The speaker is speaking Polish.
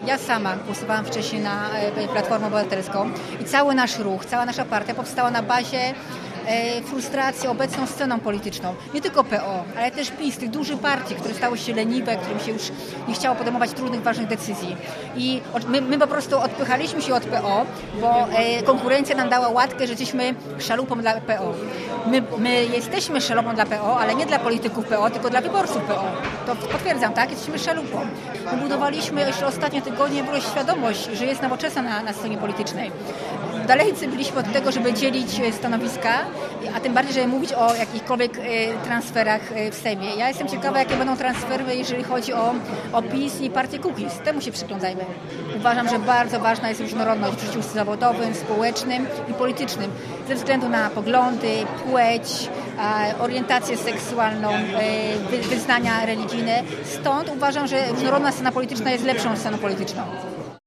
Ja sama głosowałam wcześniej na Platformę Obywatelską i cały nasz ruch, cała nasza partia powstała na bazie frustracji obecną sceną polityczną. Nie tylko PO, ale też PiS, tych dużych partii, które stały się leniwe, którym się już nie chciało podejmować trudnych, ważnych decyzji. I my po prostu odpychaliśmy się od PO, bo konkurencja nam dała łatkę, że jesteśmy szalupą dla PO. My jesteśmy szalupą dla PO, ale nie dla polityków PO, tylko dla wyborców PO. To potwierdzam, tak? Jesteśmy szalupą. My budowaliśmy jeszcze ostatnie tygodnie świadomość, że jest Nowoczesna na scenie politycznej. Dalejcy byliśmy od tego, żeby dzielić stanowiska, a tym bardziej, żeby mówić o jakichkolwiek transferach w Sejmie. Ja jestem ciekawa, jakie będą transfery, jeżeli chodzi o PiS i partię Kukiz. Temu się przyglądajmy. Uważam, że bardzo ważna jest różnorodność w życiu zawodowym, społecznym i politycznym. Ze względu na poglądy, płeć, orientację seksualną, wyznania religijne. Stąd uważam, że różnorodna scena polityczna jest lepszą sceną polityczną.